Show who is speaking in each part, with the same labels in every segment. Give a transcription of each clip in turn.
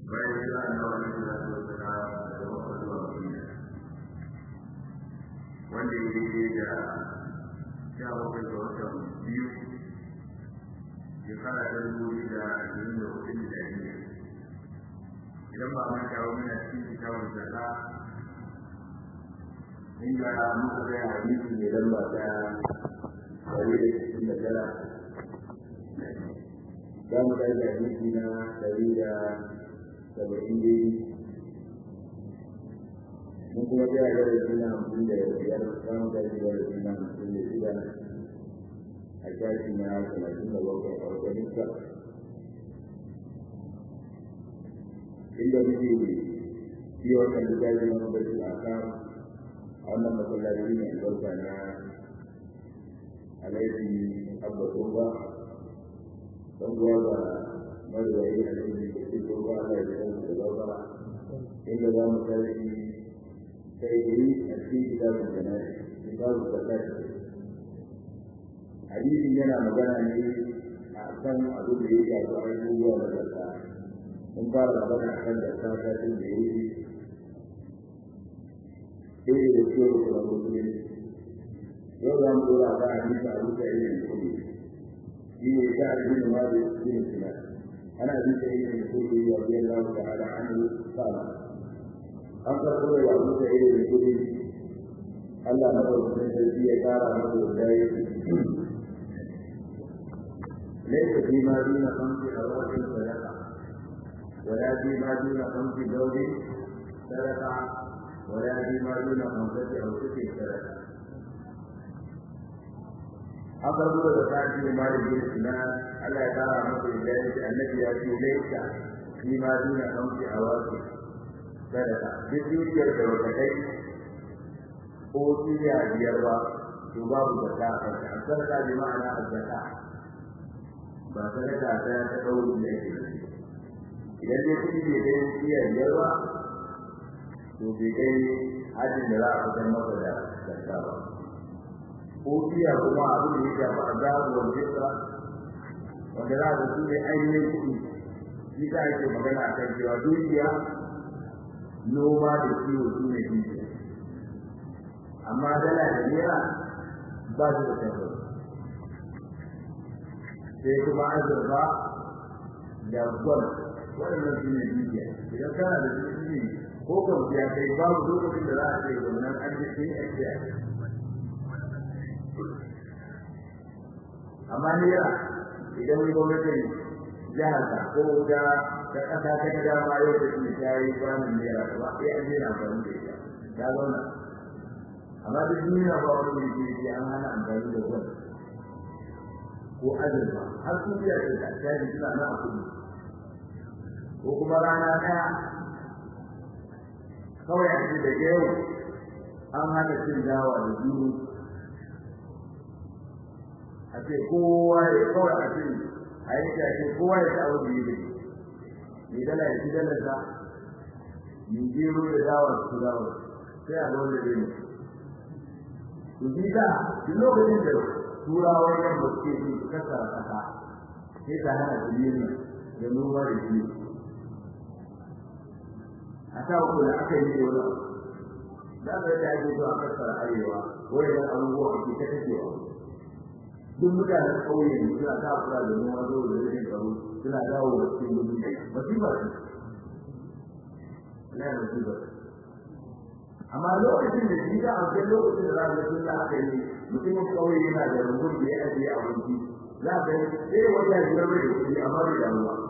Speaker 1: bayan jira na wani da su da wasu zuwa Madina wanda ya yi da sha bakwai ga watan biyu shekara ta 2024 da idan ba a manta wa muna cikin kitabun zaka inda muka ga hadisi ne lamba ta 169 za mu tashi hadisi na 170 mun kuma ga hadisi na 55 za mu tashi hadisi na 56 a shafi na 37 a wajen nisa inda muke yi wannan littafi na mabarci a kan a wannan masallaci ne albarka na alaihi abbatun ba don kuwa ba marigayi alaihi da ke turba ala da yanzu da zaubara inda za mu tashi sai guri a cikin kitabun jana'i kitabun zakati hadisin yana magana ne a kan abin da ya shafi abubuwa na zakka mun fara magana a kan zakka satin da ya wuce sai da ciwo da musulmi yau za mu dora ta hadisi a rusa irin kudi shi ne ta abin da ma da shi ne suna ana bisa irin kudi wa biyan lamu da ala an yi sama an karɓo da rusa irin kudi Allah na ɗaukar sarki ya kara masa da ya ليس فيما دون 5 أواخر صدقة ولا فيما دون 5 زوج صدقة ولا فيما دون 5 أو 6 صدقة. أقرب زكاة مال الإسلام ألا ترى مثل ذلك الذي يأتي ليس فيما دون 5 أواخر صدقة. بالدنيا الزوجتين أوتي بيربا تباب زكاة الصدقة بمعنى الزكاة. ba sadaka ta dauri da yake idan dai kudi bai kai iya yarwa to bai kai hadin da za a fitar masa da zakka ba ko biya kuma abin da yake ba azabu wal fitra wanda za a su ne ainihin kudi shi ta ake magana a kan cewa dukiya noma da kiwo su ne dukiya amma dala da naira ba su da tabbata sai kuma azurfa da gwal waɗannan su ne dukiya idan kana da dukiya ko kwanciya kai babu lokacin da za a ce wannan an ji sun ajiya amma naira idan gwamnatin jihar ta ko da ƙasa ta ga dama yau da su ta yi kwanan naira ba sai an daina amfani da ita ta zauna amma duk duniya ba wani ne an hana amfani da gwal ko azurfa har sun biya da tsari suna na kudi ko kuma rana daya kawai a ce da yau an hana cin dawa da juru a ce kowa ya kawai a ce a yi ta ce kowa ya ta abu biyu mai dala ya ci dalarsa mai gero da dawa su dawa sai a ga wanda zai mutu to bi ta duk lokacin da turawan yamma suke yi kasar kasa sai ta hana dalili da noma da shi a ta uku da aka yi wani da aka yi da ake zuwa kasar arewa wajen abubuwa ake ta kashewa duk mutanen ƙauye ne suna ta kula da noma zuwa da rikin tsaro suna dawo da cikin gudu masifa ce ina da masifa amma lokacin da shi da a lokacin da za a sun da aka yi mutumin kawai yana da rungun da ya ajiye abinci za ka yi sai wata biyar mai da kuɗi amma bai damu ba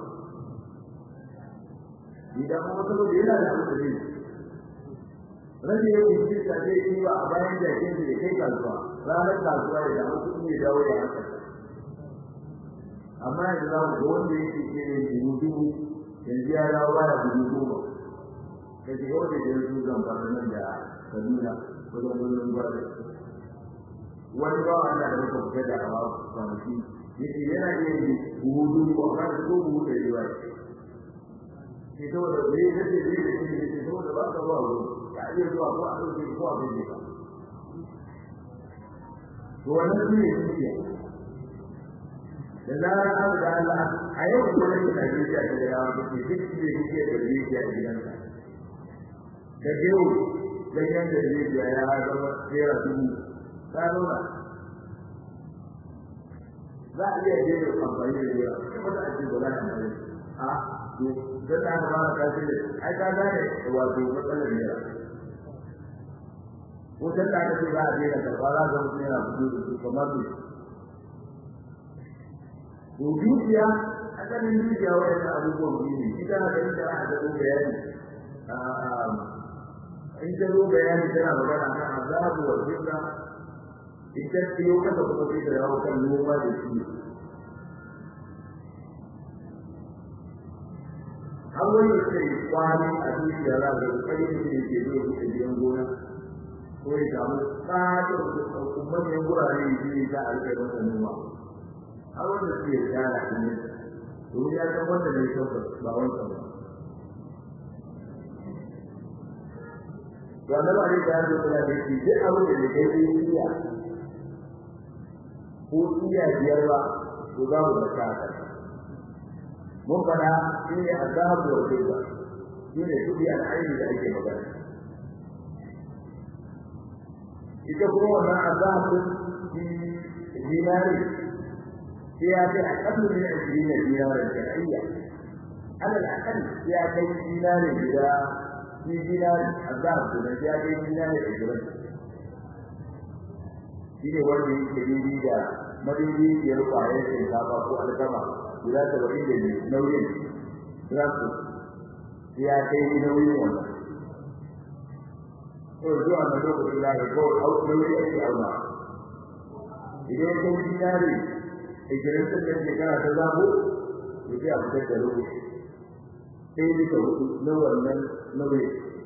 Speaker 1: idan kuma saboda yana da abin da zai rage ya kuɗi ta zai yi ba a bayan jakin da ya kai kasuwa ranar kasuwa ya damu kuɗi ya dawo ya haka amma yanzu za mu ga wanda yake ke yin dubu yanzu ya dawo ba da dubu goma da ke yau da yanzu zan fara nan da Kaduna wajen wurin gwada wani ba wanda da muka fita da hawa kwanaki yake yana iya yi hudu ko amma da ko hudu da yawa ke saboda bai da zai da shi ne saboda ba ka ba ruwa ka iya zuwa ko a ɗauke ko a bai ba to wannan shi ne dukiya da zarar an ga Allah a yau ko ne da ke da yawa da ke duk da yake da rijiya a gidansa da yau da yanda da rijiya ya zama tsira dubu ta nuna za a iya je da amfani da yawa kuma da ake da lafiya a to dan da ba ta ce ai ka gane wato matsalar ne ko dan da ake ba a je da karɓa za mutum yana fito da kamar dukiya asalin dukiya wannan abubuwan ne ita da inda aka zo bayani in ta zo bayani tana magana kan azabu wa jinna ita ce yau kada kuma sai da yawo kan noma da shi wani sai kwani a dukiya za ga kai ne ke zo da biyan gona ko ya samu tsadar da kuma ne gurare ne da alƙawarin masa noma a wanda suke tsara ne domin ya san wanda ne shauka ba wanda ba to Allah ne da ya kula da shi sai abu da ke yi iya ko iya biyar ba to za mu da ta mun fara shi ne azabu wa riba shi ne kudi al'aini da ake magana ita kuma wannan azabu dinari سياسة أقل من 20 دينارا شرعية على الأقل سياسة دينار إذا في دينار الضعف سياسة دينار إجرام شيء وردي كبيري دا مديني يرفع يسن كابا فوق الكما إذا تبقين نوين رفض سياسة نوين وانا ورجوع مدوك الله يقول أو نوين أو ما إذا يكون ديناري ikirin da shekara ta zabo ya ce a fitar da lokaci sai duka hudu na wannan nauyi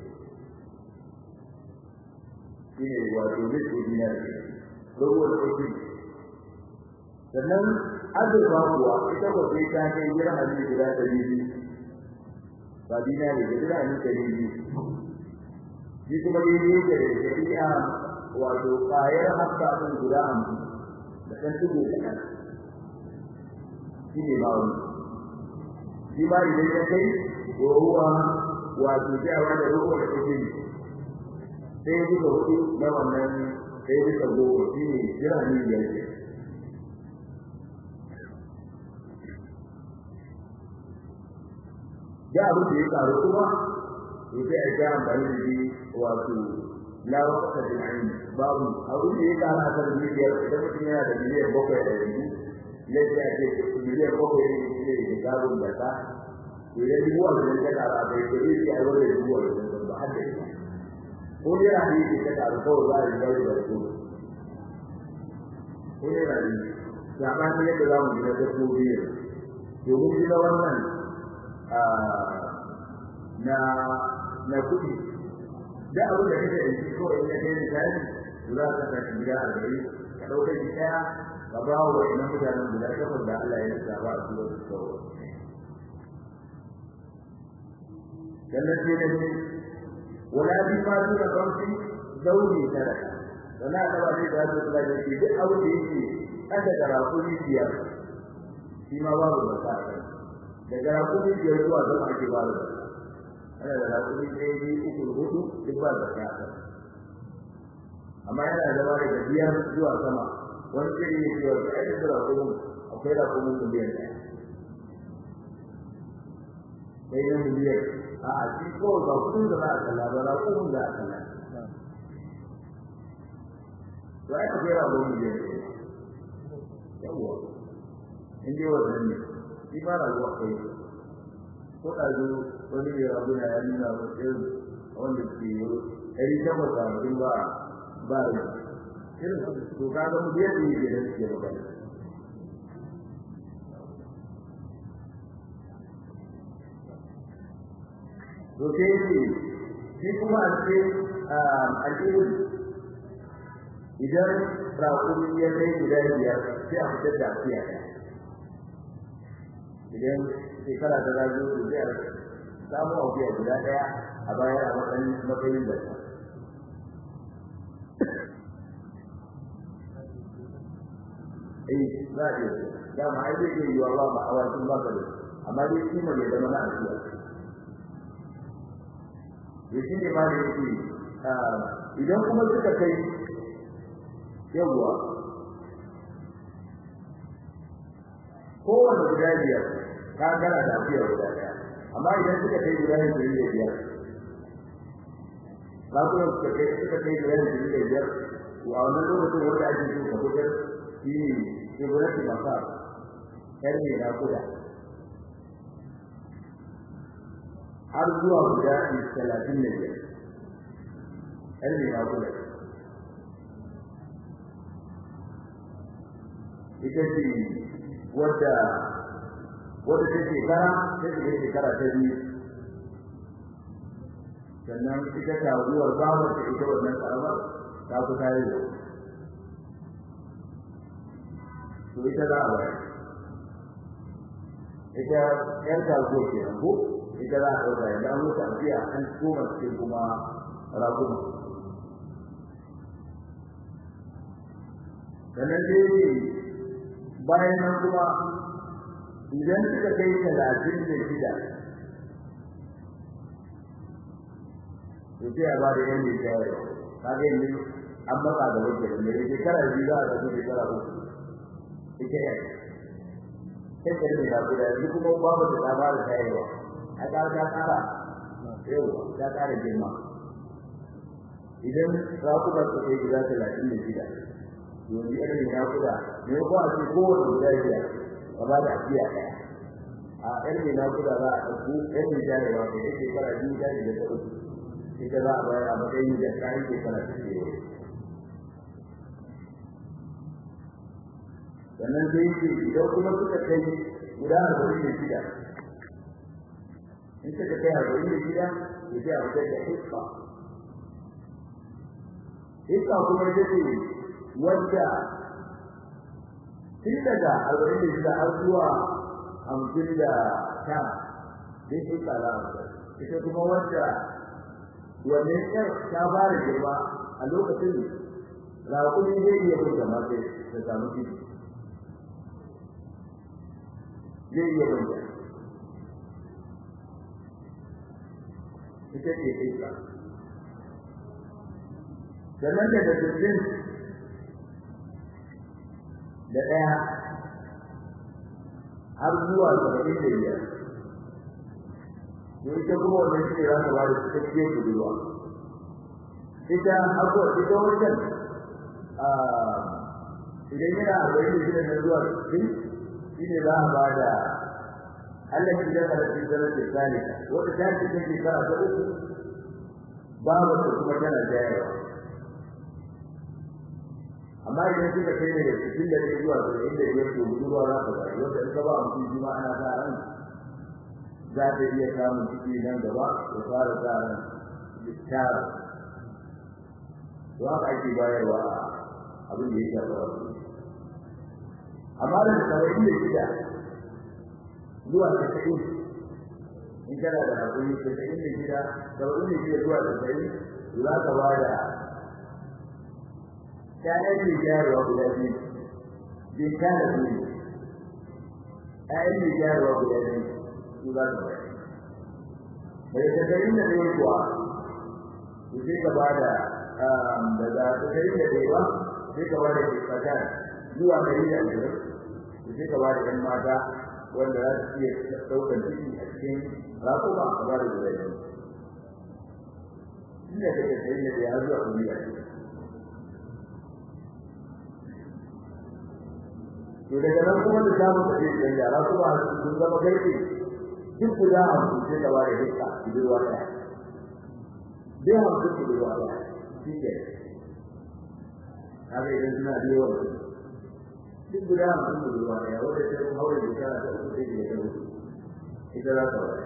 Speaker 1: shi ne wato zai ce dina da rogo da ƙarfi sannan azurfa kuwa ita ba sai ta kai gira hannun guda da biyu ba dina ne da gira hannun da biyu shi kuma daidai yake da shari'a wato ƙayar hafta ɗin guda 50 da ɗan tudu da ɗan shi ne ba wani shi ma idan ya kai ruwa wato jawa da ruwa da kake sai ya buga hudu na wannan sai ya buga goma shi ne jirani da yake ya abin da ya karu kuma to sai a ga amfani da shi wato la waqta bil ayn babu abin da ya karu a kan biyar idan mutum yana da miliyan 7 da yanzu yadda ake miliyan 7 ne da gabon da ta idan duwa da ta kara da yake yi a wurin duwa da ba hadda ita ko ne rahi ke ta kara ko za a yi da su ko ne rahi sabani yadda za mu yi da su biyu domin gina wannan na kudi da abin da kake da shi ko in ka kai da za ka ta gida a gari ka dauke shi daya ka ba wa wannan mutanen guda takwas da Allah ya saba a cikin su التي ولا بما دون خمس زوجي ترك ولا تبعي هذا الذي في أول شيء أنت ترى كل شيء فيما بعد المسائل ترى كل شيء يجوا على الكبار أنا ترى كل شيء يقول هو كبار بكرة أما أنا زمان كبير جوا سما وانتي يجوا أي ترى كلهم أخيرا كلهم كبير bayan miliyan a shi ko ba kudin da za a kalla ba ba kudin da aka kalla to ai akwai rabu miliyan yawa in dai wannan ne shi ba rabu kai ko da zo wani ne rabu na ya nuna ba sai wanda ke yi ɗari takwas da hamsin ba irin to kaga miliyan ne ke da suke magana to sai shi kuma sai al'ilm idan rakumi ya kai guda biyar sai a fitar da afiya idan shekara ta zazo to sai a samu afiya guda daya a baya a matsayin da za a iya da ma ai zai yi wa ba awakin ba kare amma dai shi mai da mana asiya yace ne ma da yake idan kuma suka kai yawa kowane guda biyar ka gara da asiya guda daya amma idan suka kai guda biyar ba ku suka kai guda biyar to a wannan lokacin wanda ake so ka fitar shi ne guda masa yar ne na kuda har zuwa guda 35 yar ne na kuda ita ce wadda ta shekara ta biyu sannan ita ta zuwa babar ta ita wannan karamar ta fi kayi da to ita za a bayar ita yar kago ke nan ko ita za a ɗauka yadda an wuce afiya an koma cikin kuma raguna sannan dai bayan nan kuma idan suka kai 36 to sai a ba da yan mai shayarwa kaga yanzu an matsa da wajen da ya shekara biyu za a tafi shekara uku ita ya sai ka rike da yanzu kuma babu da ba da shayarwa a ta kara yau ta kara girma idan rakuba su kai guda 36 yanzu irin nakuda ne ko a ce kowace guda biyar ka ba da afiya ɗaya a irin nakuda za a ɗauko irin shayarwa da ya shekara biyu da ta uku ita za a bayar a matsayin da ta yi shekara ta ce sannan sai ce idan kuma suka kai guda 46 in suka kai 46 to sai a fitar da iska kuma ita ce wadda tun daga 46 har zuwa 59 dai iska za a fitar ita kuma wadda wannan yar ta fara girma a lokacin raƙumi zai iya bin da mace da samu ciki zai iya bin da ita ce iska sannan da sittin da ɗaya har zuwa 75 ita kuma wannan shi za ta ba da cikakkiyar budurwa ita abuwa ita wajen idan yana 46 na zuwa 60 shi ne za a ba da Allah shi da karfi zarar da salika wata ta ce ta shekara ta uku babu ta kuma tana jayarwa amma idan suka kai ne da 60 zuwa 75 to budurwa za ta ba wanda in ka ba mutum jima ana sa ran za ta iya samun ciki nan gaba ya fara tsarin littara to haka ake bayarwa abin da ya shafa wasu amma da 76 zuwa 90 in kana da hakuri 76 zuwa 90 za ka ba da ƴaƴan da gyarawa guda biyu bin kana biyu ƴaƴan da gyarawa guda biyu za ka bayar mai tattarin da zai kuwa su sai ka ba da za tattarin da zai ba sai ka ba da kifatar zuwa 120 su sai ka ba da ɗan mata wanda za su iya ɗaukar ciki a cikin rakuma a ba da guda biyu inda ka tattarin da zai har zuwa 120 to daga nan kuma da samun da zai canja rakuma sun zama garke duk guda 50 sai gaba da hikka budurwa ɗaya dai 50 budurwa ɗaya shi ke kaga idan suna da yawa duk guda 50 budurwa ɗaya wanda ta kuma haure shekara ta uku sai da ta uku ita za ta waya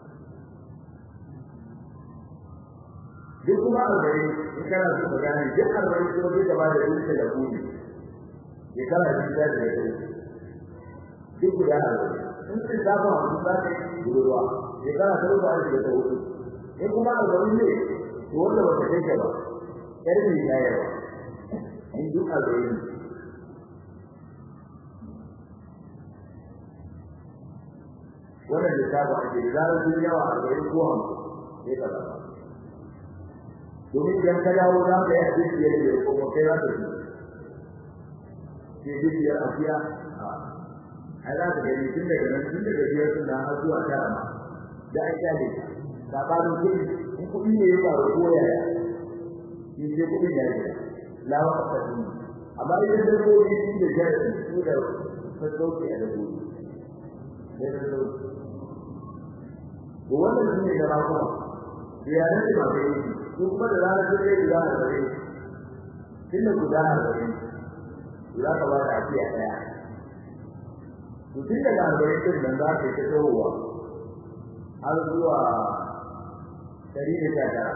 Speaker 1: duk kuma 40 in kana so ka gane duk 40 kuma sai gaba da dukkan da kudi shekara ta da ta uku duk guda 40 in sai zaba mu za ta yi budurwa shekara ta uku an shiga ta uku in kuma alƙawarin ne to wanda ba ta kai ba yar ne ya yi in duk alƙawarin wannan da ta ba ake da zarar sun yawa a garin ko sai ka zaba domin idan ka dawo za ka yi hadisi ya da kuma kai za ka yi sai biyar afiya ai za ka gani tun daga biyar sun har zuwa tara ma da an kyale sabanin kuɗi in kuɗi ne ya faru ko yaya shi sai kuɗin ya yi lawa a kasu amma idan da gobe shi da jari su da sassauci a da gobe sai da sassauci to wannan shi ne da rakuma yaran da ba ka yi su kuma da ranar da zai guda a gare tun da guda a gare za ka ba da afiya ɗaya to tun daga arba'in din nan za ka yi ta tsohuwa har zuwa 119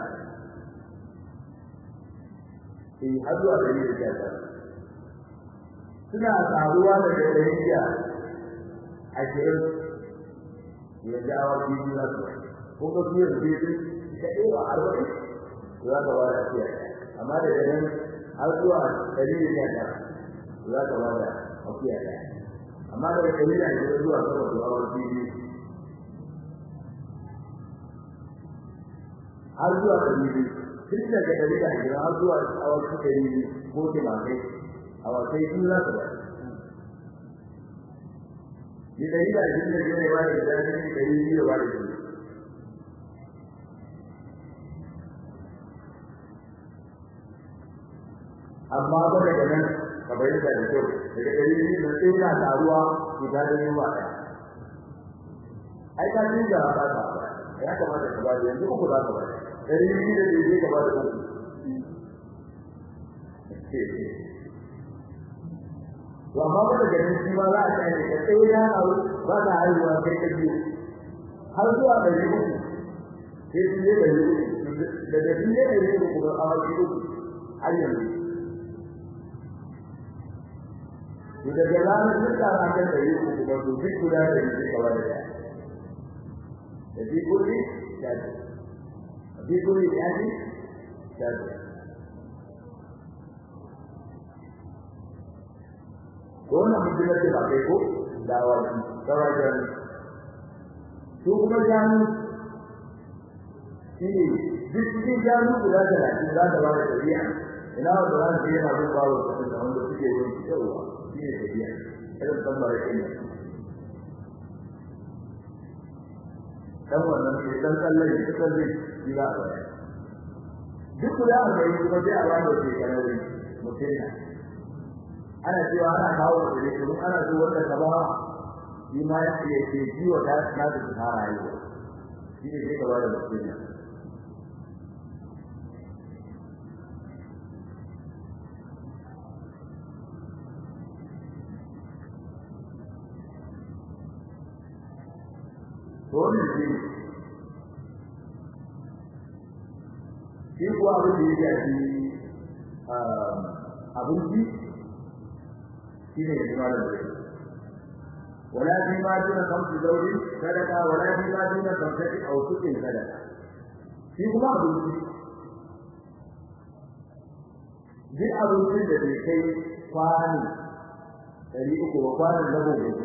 Speaker 1: har zuwa 119 suna taruwa da daliliya 20 ya jawo biyu na su ko ga biyu da biyu da ɗaya 40 za ka ba da afiya amma da nan har zuwa 119 za ka ba da afiya ɗaya amma da dalila ne zuwa sama da awar biyu har zuwa dalili tun daga dalila ne har zuwa awar dalili ko timakai awar sai sun za ka ba ni dalila din da ne ba da dalili da ba da shi amma ba daga nan ka bayyana da kyau daga dalili da sai na taruwa guda da yawa ɗaya ai ka ji da ba ta ya kamata ka ba da yanzu ku za ka ba dalili da zai ka ba da ku to amma ba daga nan shi ma za a kai ka sai ya hawo ba da haihuwa kai ka ji har zuwa dalili sai su ne dalili da dalili ne ku ba a wani ayyanzu daga ranar da ta ranar da yake kuma to duk guda da yake kawai da shi kulli da shi kulli da shi da wannan mutum da ba kai ko da wani kawai su kuma janu shi duk cikin janu guda da shi za ta ba da tabi'a ina da ran da yana bin bawo da wanda suke yin cewa shine tafiya irin tambare ɗin dan wannan ne dan kallon shi ta kalle shi ba duk da aka yi kuma sai a ba da shi kanari mutum ana cewa ana kawo da shi kuma ana so wanda ka ba shi ma ya ce ji wa ta na da tsara yi shi ne sai ka ba da mutum dole shi ko abin da yake abinci shine ya fara da shi wala bi ma duna kamsu zauri sadaka wala bi ma duna kamsati aw sukin sadaka shi kuma abinci duk abinci da bai kai kwani 300 ba kwanin labo ne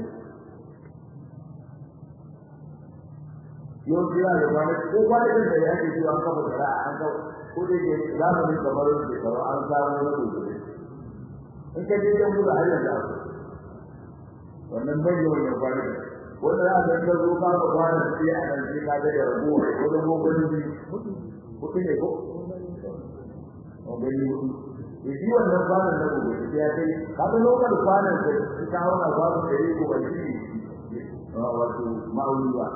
Speaker 1: yau jira da wani ko wani da ya ce an kafa da an ga ko da ke zamanin kamar da kamar an samu na gobe in ka je yan buga Allah da wannan bai yau ne kwari wanda za ka ga zo ka ga wani sai a nan sai ka ga da rabo ko da gobe ne ko ne ko o bai yi shi wannan kwanan da gobe sai ya kai ka ga lokacin kwanan da ka hawa ba ku da yi ko wani wato ma'auliya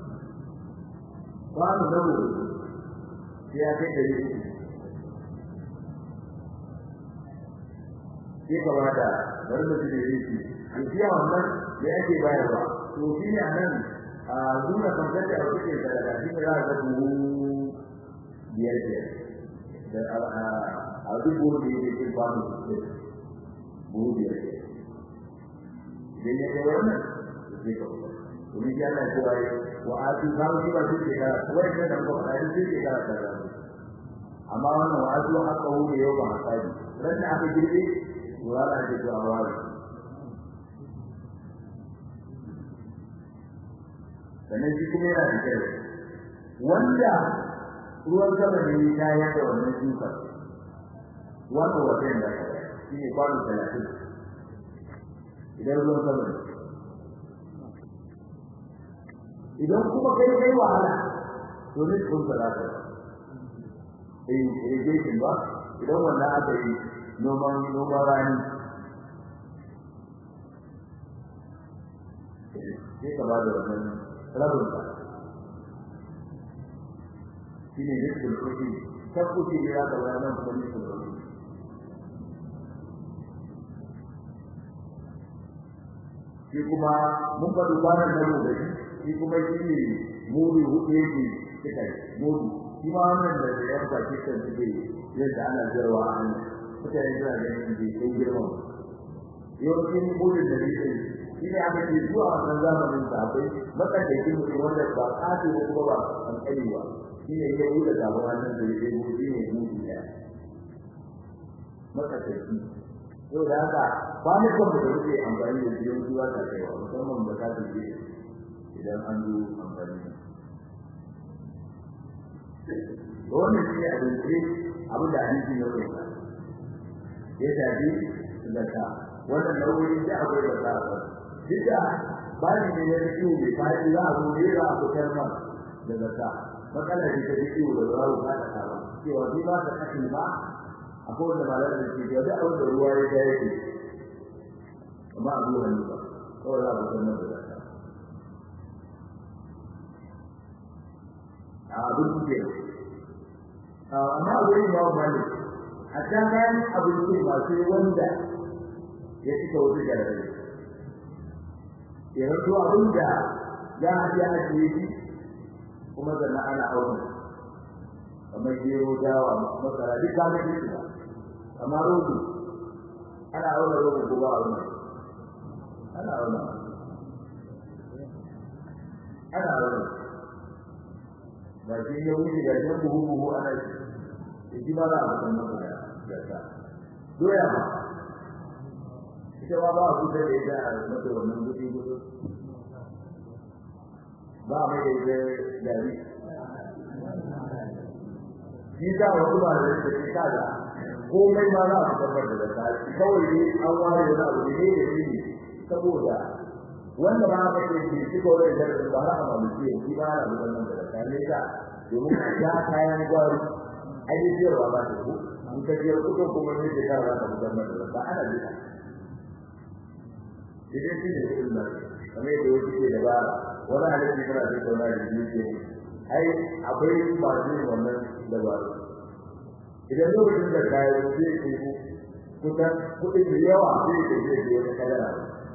Speaker 1: kwano da mu ya kai da yi ke kamata bari mu ji yi an biya wannan da yake bayarwa to shi ne anan a duna kanta da kuke da shi ne za ka ku biyar da a duk gurin da yake cikin kwano buru biyar idan ya kai wannan sai ka kuma ya Allah ya ce wa atu zalika ba shi ke wai ne da ko ai shi ke da amma wannan wa atu haka hu ne yau ba sai ran da aka girbe wala da jawabi sannan shi kuma yana da kyau wanda ruwan sama ne ya yada wannan shukar wanda wajen da shi ne kwano 30 idan ruwan sama ne idan kuma kai wahala to ne kun fara da irrigation ba idan wannan aka yi noman rani sai ka ba da wannan rabin ba shi ne rikin kuɗi tabbuci ne ya ga wannan kuma rikin kuɗi shi kuma mun faɗi kwanan nan da shi kuma shi ne mudu hudu yake suka yi mudu shi ma wannan da ya fi baki kan suke yadda ana jarwa a nan mutane suna ganin da ya girma yawancin mudun da yake shi ne aka ce zuwa wannan zamanin da akwai matsakaikin mutum wanda ba ƙato ko kuma ba kankani ba shi ne ya yi da sabon hannun da ya yi shi ne mutu ɗaya matsakaici yau da haka kwanukan da suke amfani da biyan zuwa ta kaiwa musamman da ka tafi idan an zo amfani da wannan shi ne a dunkule abin da hadisi ya rubuta ya shafi zakka wannan nauyin da akwai zakka a duka bani ne ya fito bai fadi za a zo ne za a fitar ma da zakka matsalar da ta fito da ruwa ba ta kawo cewa bai ba ta kashi ba akwai wanda malamin da ke da abin da ruwa ya ga yake amma a zuwa ne ba kawai za a fitar ma da zakka a abin ke amma a wurin ba wani a can kayan abinci masu wanda ya cika wasu jarabai ya rato abin da za a iya ajiye shi kuma sannan ana auna kamar gero dawa masara duk kamar shi ba amma rogo ana auna rogo ko ba auna ana auna ba shi ya wuce ga jan buhu ana shi ba za a fitar masa da ta doya ba ita ba a fitar da ita a mata wannan gudu ba mai da ita jari shi ta wasu ba da ita shi kada komai ma za a fitar da ta kawai ne an ware wani abu ne da shi saboda wanda ba ka ce shi ko da ba ra ma mu ce shi ba da wannan da ta ne ta domin ya kayan gwari ai jiyarwa ba ta ku in ka jiyar kuɗi kuma ne da ka ta gudanar da ba ana jira idan shi ne sunna kamar yadda wasu ke da bara wani halittu kana da kauna da jiki ai akwai masu yin wannan dabaru idan lokacin da kayan zai ke kusan kuɗi da yawa zai ke zai ke wata kadara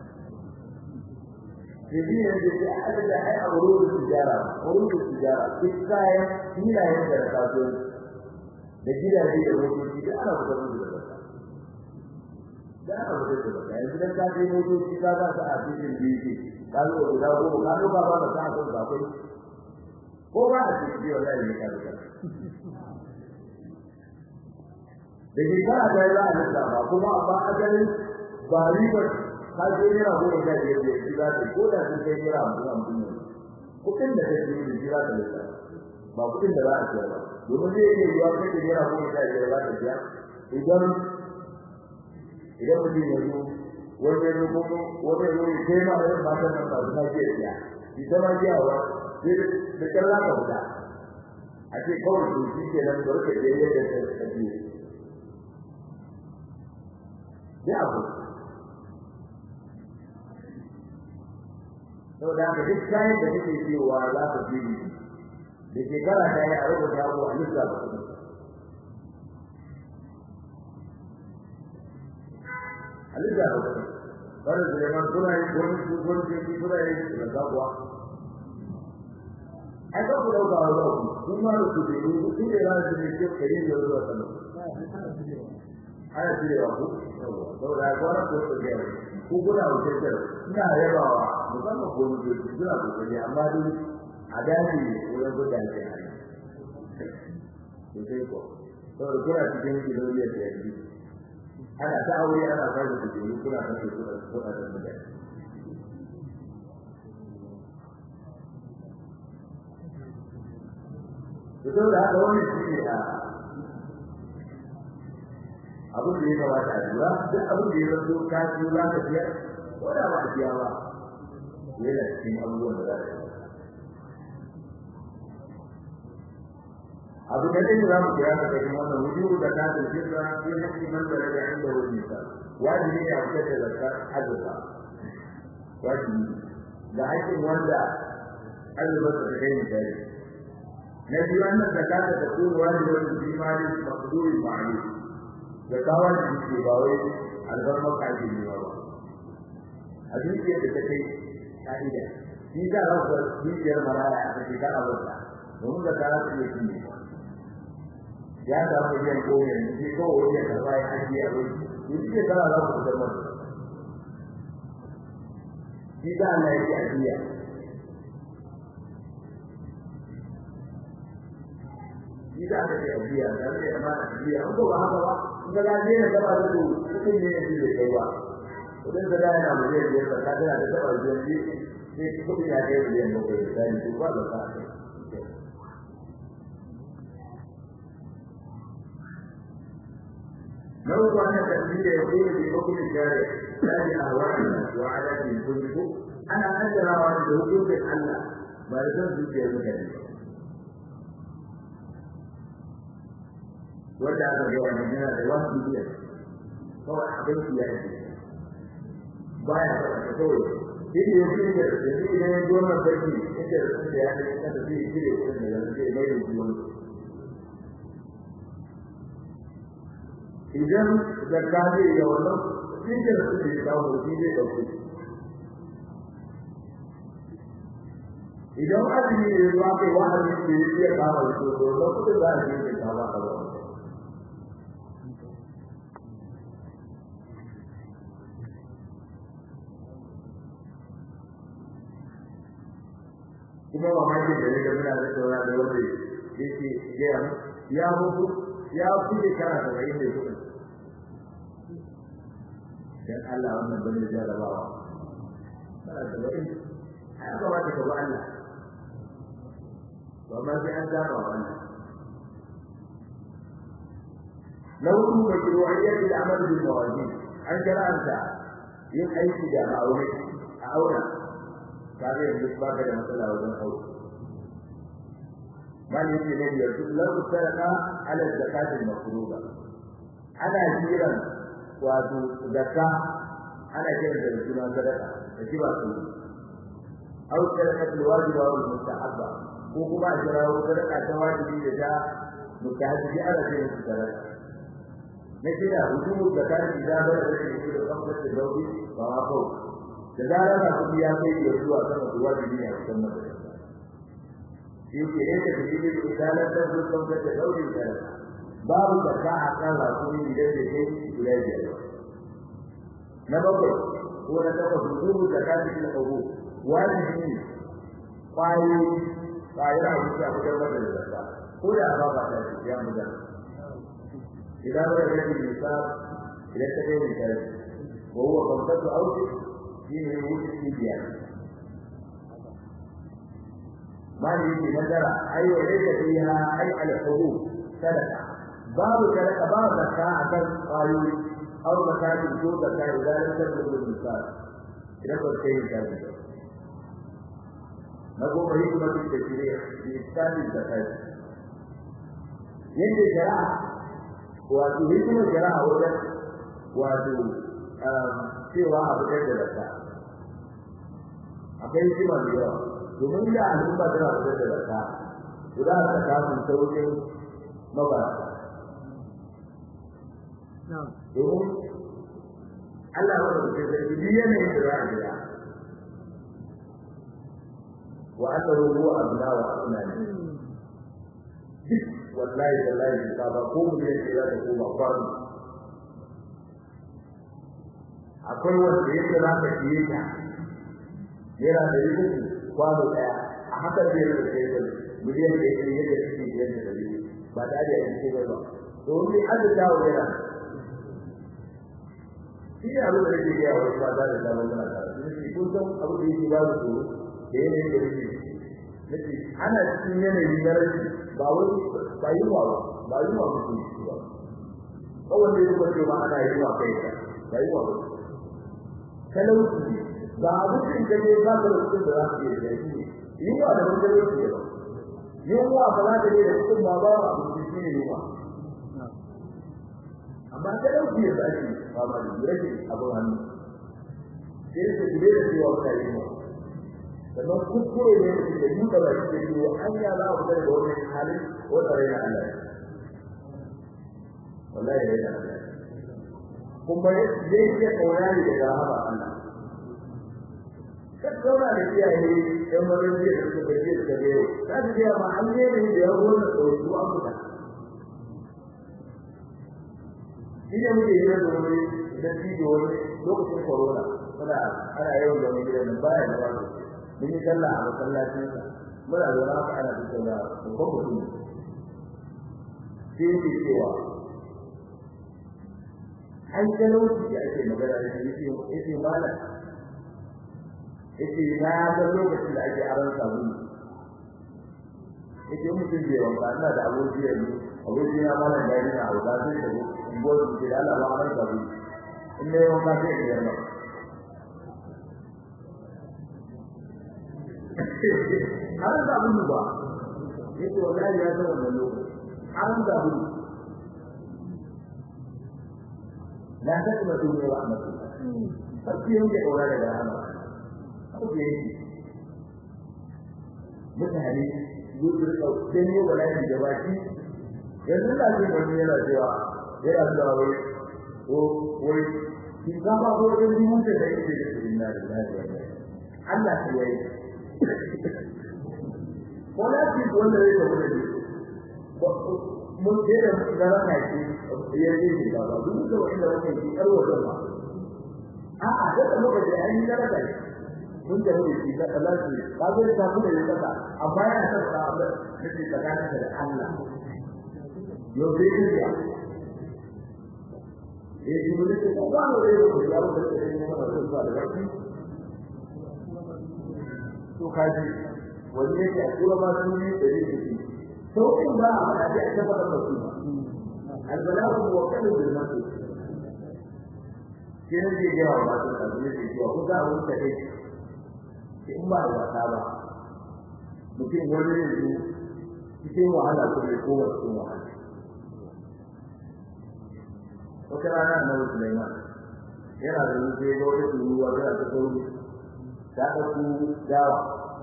Speaker 1: Jadi yang jadi ada ai urus sejarah duk kayan filayen da kaso da gidaje da motoci da ana gudanar da zakka da ana gudanar da zakka yanzu dan ka je motoci ka ba su a cikin biki ka zo da dawo ka zo ba ba ka ko ba kai ko ba a cikin wallahi ne ka zakka da ke kana da za a lissa ba kuma amma ajalin ba ribar ka je ne rago da ya je shi za ta ko da sun kai kira mun kudin da kake yi jira da lissa ba kudin da za a tsaya ba domin zai yi yiwa kai da kira mun da ya za ta tsaya idan mutum ya zo wani ya zo wani ya zo ya kai ma da ba ta nan ba ta ke tsaya idan ma ya wa sai da kalla ka fita a ce kawai su shi ke nan barka da yadda ta tafi ya abu to da ga duk kayan da kake cewa za ka ji da shekara ta yi a rubuta abu a lissa ba a lissa ba bare da man kuna yi gwamnati kuna yi da zabuwa ai ba ku dauka wa ku ma da ku yi ku ne ran da ke kare da ruwa sanu ana cewa ku saboda gwara ko to ga ku kuna wuce da ina yabawa musamman ko mu ji suna kokari amma dai a dace wurin guda ce to sai ko to kuna cikin kilomita da yake ana ta aure ana fara da jini kuna ta kuna da mutane to da haka wannan shi ne abin da ya kamata a lura duk abin da ya zanto ka ci za ka biyar ko da ba a biya ba yana cikin abubuwan da za ka yi abu da dai za mu kira da kai wannan wujudu da ta da jirra sai na ci man da daga inda wani sa wajibi ne a fitar da zakar azza wajibi da aikin wanda azza ta kai ne dai na biyu annan zakata ta kuma wajibi da imani maqduri ma'ani da kawai da ke ba wai albarma kaji ne ba a dukiyar da ta kai ka'ida shi da rabar dukiyar maraya a cikin ka'abarta domin da ta rasu ne ya samu biyan gobe ne shi ko wani ya karba ya aji a wuri shi ke tsara za ku fitar masa shi da Allah yake ajiya shi da aka ce ajiya da aka yi amana ajiya an ko ba haka ba in ga gaje ne gaba da su cikin ne yake da kai ba idan da yana mu zai biyar da ka tana da gaba da shi sai kudi ya kai biyan bakwai da ni ko ba da ka لو كان التأثير يقول بحكم الشارع لا بأهوائنا وعاداتهم كله أنا أدرى وأن حقوق الله ما يزال في المكان ولا أدرى أن من هذا الوقت بيئة هو حقيقي يعني بايع تقول إذا يمكن إذا يدور ما تجي إذا يعني أنت في كل شيء يعني ما يمكن idan zakka ne da wannan cikin da suke kawo shi zai dauke idan azumi ne zuwa kai wahayi ne ya kawo shi to lokacin da zai yi ta ba ba kuma ba ma ke da ne da muna da tsora da wanda yake ya mutu ya kuke kana da rai da kudi dan Allah wannan bane jarabawa ba da rai ai ba wata ko Allah ba ma sai an zaba wannan law kunta ru'ayyat al-amal bil mawazin an jara'anta yin aiki da aure a aura kaga yanzu ba ka da matsala wajen aure mali yake ne ya su lau saraka ala zakati al-mafruḍa ana jiran wato zakka ana jiran da sunan sadaka da kiba su au sadaka al-wajiba wal mustahabba ko kuma jira sadaka ta wajibi da ta mustahabbi ana jiran sadaka ne kira hukumu zakati idan ba da shi da kamfata daudi ba wa ko da zarar ku ya kai da zuwa sama wajibi ne a cikin madara yake yake da shi idalar da zuwan da dauri da babu da ka akan rasuli idan da ke guda biyar na bakwai ko da ta hukumu da ka cikin abu wajibi ne bayan abu da ku da zakka ko da ba ta ya muda idan da yake nisa idan ta kai nisa ko huwa kamtatu auki shi ne wuce biyar mali yake nazara ayo laysa fiha ay al-hudud sadaka babu sadaka babu zakka akan qayyim aw zakati ko zakka idan ta rubu misal idan ko kai ta nago bai kuma da shari'a bi iskali zakat yake shari'a wato hikimar shari'a wajen wato cewa abu da zakka akwai hikimar da yawa domin da al'umma tana da zakka guda ta kafin sauƙin mabara domin Allah ya rubuta da yanayin da za a jira wa asaru huwa abna wa abnani wallahi wallahi ka ba ko mu ne da ko ba faru akwai wanda yake za ka yi ta yana da yi kwano daya a haka zai rika kai da miliyan da yake yadda suke biyan da dare ba da da yake ba to ni an da dawo yana shi ne abin da yake ya wani ba da dawo yana da shi kun san abin da yake ba su da yake da yake nake ana cikin yanayi na rashi ba wani ba yi wa mutum ba kawai ne ko ce ba ana yi wa kai ba yi wa talauci ba abin da ke ba da su da za su yi yi wa da wanda ne ke yi wa ba za ta ne da cikin ba ba abin da shi ne yi wa amma talauci ya tashi ba ma da rashin abin hannu sai da su da cewa kai yi sannan kuskure ne da ke buɗe ba shi ke yi an ya za a fitar da wani halin wata rai na Allah wallahi rai na Allah kuma zai iya kaurari da rahama Allah kakkauna da iyaye ɗan mazaji da suka gaje da gaje za su gaya ma an yi ne da yawon da tsoro an fita shi ne muke yi da wani da cijo wani lokacin corona ana yawan da wani gidan baya da wani mun yi sallah a masallacin sa muna zaune haka ana tattauna babban mutum sai yake cewa an talauci da ake magana da shi yake malam yake na ga lokacin da ake aron sabulu yake mutum bai wanka ina da aboki yanzu aboki na malam da yana hauka sai da gobe da Allah ba aron sabulu in ne wanka sai da yarda har da abun ba yake wallahi ya san wannan lokaci har da abun la ta kuma dole wa amma sai yake aure da rahama ko yake mutane gudu da dan ne wallahi da baki yanzu da shi wani yana cewa yana da wai kin ga ba ko da mun da yake da inna lillahi wa inna ilaihi Allah ya yi walakin wanda ya tabbata ne mun da garana shi yayi ne ba duk da wanda yake yi karwa da ba a da lokaci an yi garana mun da shi da Allah shi ba zai ta kuma yi kasa amma yana son da Allah yake tsakanin da Allah yau dai ya yi mun da ko ba ne da ya da shi mun da shi to kaji wani yake a kula ma sun yi da yake to in ba a da ya tabbata da su albalaghu wa qalbu bil nafs kene ji ga wa da su ne ji ko ga wani ta kai in ba da ta ba mutum wani ne ji cikin wahala ko ne ko wasu wahala wata rana na Sulaiman yana da wuce ga wata ruwa da ta kawo ta ɗauko dawa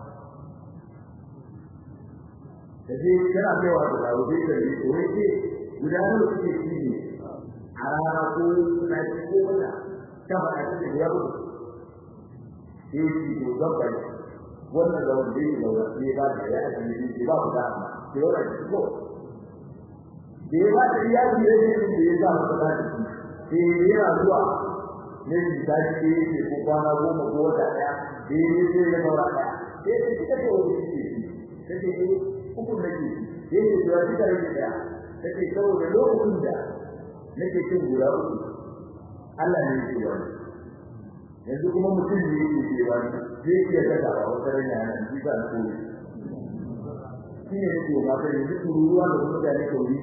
Speaker 1: da zai kana kaiwa da dawo zai da ne ko yake guda da suke cikin a rana ko na ci ko wata ta faɗa cikin ya buɗe sai shi ko gaba wannan da wanda yake da wani ba da ya ake yi ba ku da amma sai wala shi ko da ya ba da ya ji ne da ya za mu da shi sai yana zuwa ne da shi ke ko kwana goma ko wata daya sai ya fara daya sai kika ce wani shi sai hukun nake yake cewa kika rike daya sai saboda lokacin da nake cin guda uku Allah ne yake wani yanzu kuma mutum ne yake cewa zai iya daga wata rana nan shi ba ko shi ne yake ba sai yanzu tururuwa da mutane kawai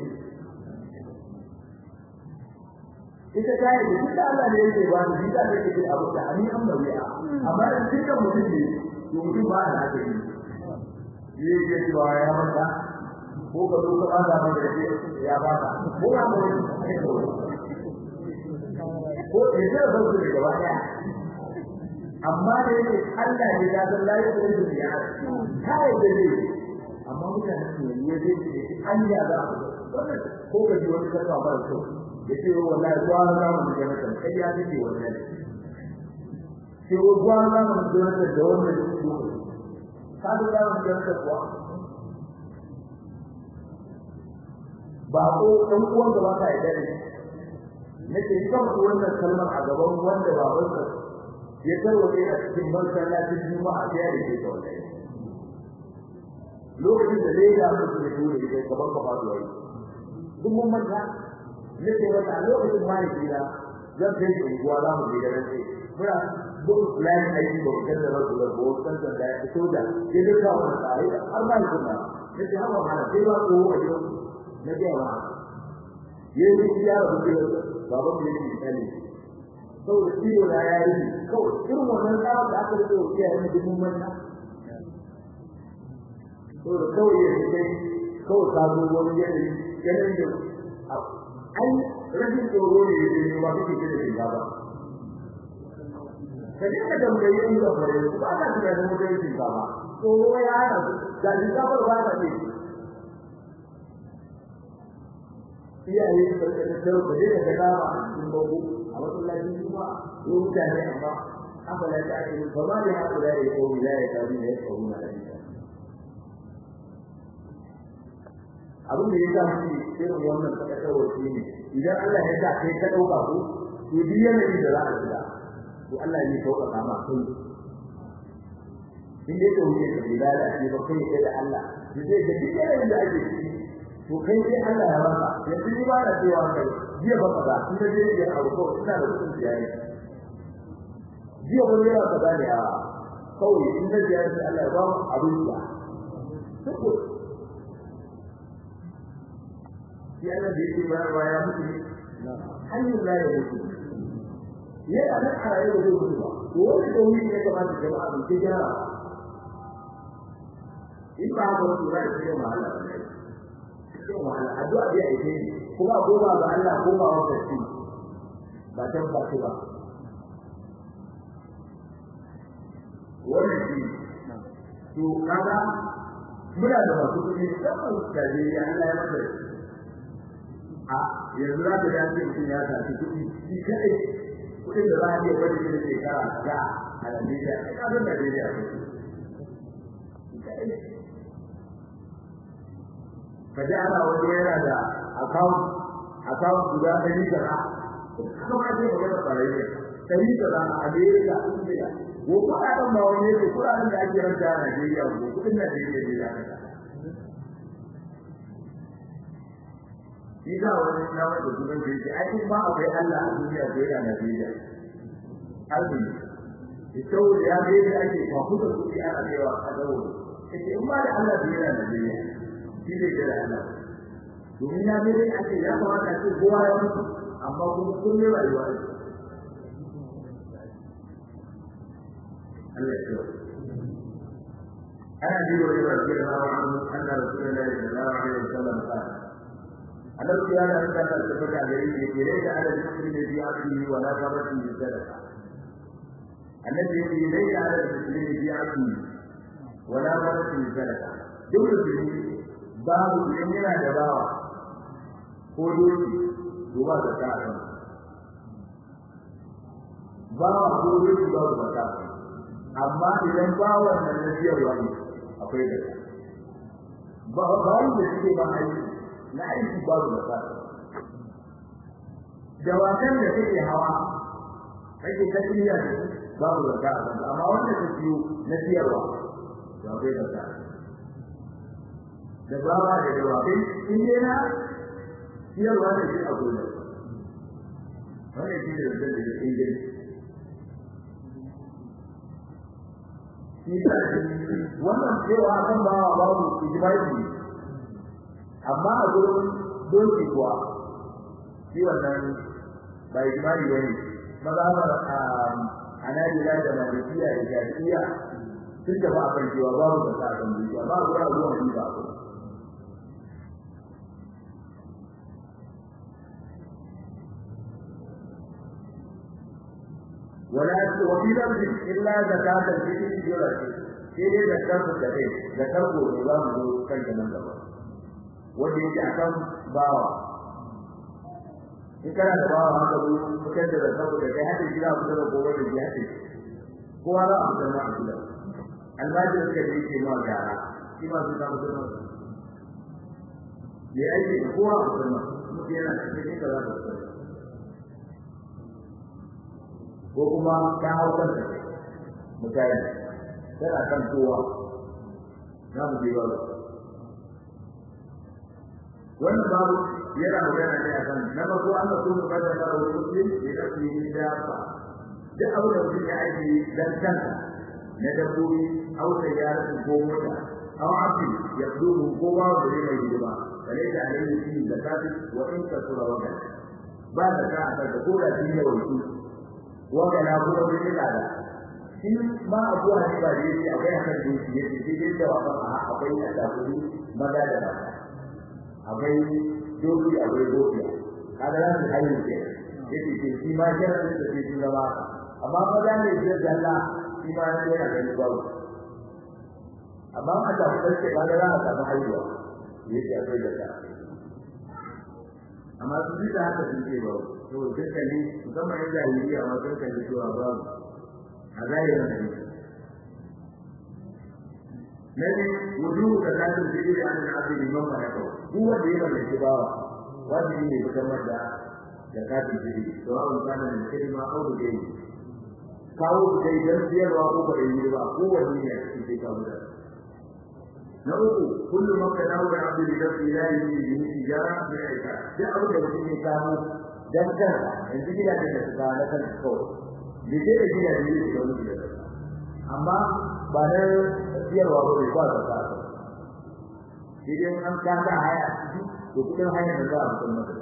Speaker 1: ita kai da duk Allah ne yake ba shi da yake abu da ani an mariya amma da dukkan mutum ne to mutum ba da haka ne yake cewa ya mata ko ka zo ka bada mai da ya bada ko ya mu ko idan da su da gaba daya amma da yake Allah ne da san lai ko da ya kai da ne amma mutane ne yake an ya da ko ka ji wani kalma ba so yace wallahi ruwa na mu da mata kai ya ce wannan sai ruwa na mu da mata da wannan ka da mu da mata kuwa ba ko dan uwan da ba ka yi dare nake kan wannan kalmar a gaban wanda ba wanda ya tarwaye a cikin masallacin juma'a da ya rike ta wallahi lokacin da dai ya mutu da dole da gaban ka faɗuwa yi duk mun manta nake wata lokacin maliki da zan kai shi unguwa za mu je da rance muna ko plan aiki ba kan da rabu da ko kan da ya fito da ke duka wannan tsari har ba shi kuma yace hawa mana sai ba ko a gidan na ga wa yayin da ya rubuta baban da yake misali saboda ciwo da ya yi kawai irin wannan tsawon da aka rike wa iyayen da dukkan manna saboda kawai ya kai kawai ka zo wani yanayi da ai rashin tsoro ne ya ce ba kake da shiga ba ka dinga tambayi in ga fare ba ka da mutum shiga ba tsoro ya hana da shiga ba ba ka ce iyaye da da tsoro da da gaba in ba ku a masallaci kuma ko mutane amma haka da ta ce ba ma da haka da ya ko wilaya ta ne ya ko na hadisi abin da ya sa shi irin wannan fadakarwar shi ne idan Allah ya sa kai ka dauka ku to duk yanayin da za ka shiga to Allah ya sauka kama kai in dai tauhidi da bilala shi ba kai da Allah zai da duk yanayin da ake ciki to kai sai Allah ya baka yanzu ni ba da cewa kai jiya ba kaza in da dai ya auko ina da kudin jiyari jiya ba ne ka da ya kawai in da jiyari Allah ya ba mu abin da shi Allah da yake ba ya mutu hanyar da ya mutu yana da karaye da mutu ba wani kawai ne kamar da jama'a da ke jira in ba ba su da shi ma Allah ne shi ma Allah addu'a da yake kuma goma ga Allah goma wa kashi ba tan ba ba wannan shi to kaga muna da wasu kudi da ya Allah ya masa a yanzu za ta dace mutum ya tafi kuɗi shi kai kuɗin da za a iya bari da shekara ga a Najeriya a ƙasar Najeriya ka ji ana wani yana da account guda ɗari kaza kuma ce ba ga ɓarayi ɗari kaza a Amerika India ko kuɗaɗen ba wani yake kuɗaɗen da ake ranta a Najeriya ko kuɗin Najeriya ne da aka Ida wani na wanda sunan da yake ai kuma akwai Allah a duniya da yana Najeriya. Azumi. Ito da ya ga yadda ake kwafuta kuɗi ana cewa a dawo. Ita in ba da Allah da yana Najeriya. Shi ne da Allah. Domin ya ga yadda ake ya kamata ce kowa ya mutu amma kuma kullum rayuwa ne. Allah ya Ana jiwa da Rasulullah anna Rasulullah sallallahu alaihi wasallam qala Allah ya da Allah ta tabbata gare shi ke da ala muslimi bi abdihi wa la tabati bi sadaqa annabi yake dai da ala muslimi bi abdihi wa la tabati bi sadaqa duk da babu yana da bawa ko doki duba da ta bawa ko doki babu da ta amma idan bawan nan ne biyarwa ne akwai da ba da suke ba aiki na aiki babu da sa dawakan da take hawa kake tafiya babu da sa amma wanda take biyo na tiyarwa to akwai da sa da bawa da dawakai in dai na tiyarwa ne shi akwai da wannan shi da da injin wannan cewa kan bawa babu ijma'i amma a gurin doki kuwa shi wannan bai jimari bane mazhabar Hanabila da Malikiya da Shafi'iyya sun tafi a kan cewa babu da ta kan dukiya ba ruwa shi ba ولا وفي لفظ إلا زكاة الفطر جرة إلى ذكر الكبير ذكره النظام كان كمان wanda yake akan bawa in kana da bawa haka zo fitar da saboda kai hadin gida ku da gobe da ya ce kowa za a fitar da gida albaji da kai yake ma gara shi ma su ta fitar da ya aiki kowa a fitar da mutum yana cikin kaza da ko kuma ka haukar da mutane tana kan kowa za mu je ba wannan babu yana magana ne akan na farko an ga kuma kada da muslim ya tafi da ba duk abin da mutum ya aiki dan kansa na dabbobi aw sayyaratin ko mota aw abdi yaqdumu ko wa da mai hidima balaysa alayhi fi zakati wa in kasura wa kana ba da ka aka da koda shi ne wani wa kana kuma da ilada shi ma abu hadi ba da yake akwai hakan da yake cikin da wa akwai al'amuri maza da mata akwai doki akwai dokiya kaga za su hayi ke yake ce shi ma sharadin da ke cikin zama amma maza ne biyar da Allah shi ma yana da babu amma a ta farke kaga za a samu haihuwa yake akwai da ta amma su ji da haka sun ce ba to dukkan ne musamman yan jahiliya amma sun kalli cewa babu a zahirin da ne nabi wujuhu da zatin da yake an abdi liman ma yako duk wanda yana da kibawa wajibi ne kamar da zakatul fitr to an kana da kalma au da yi kawo da idan biyarwa ko ba yi ba ko wani ne cikin kawo da na uku kullu man kana da abdi da ilahi bi tijara bi aika da abu da mutum ya kawo dan kansa yanzu gida da ta na kan kawai da ke da gida ne da wani gida amma ba da siyarwa ba ne ba da ta idan an kasa haya to kudin haya da za a fitar masa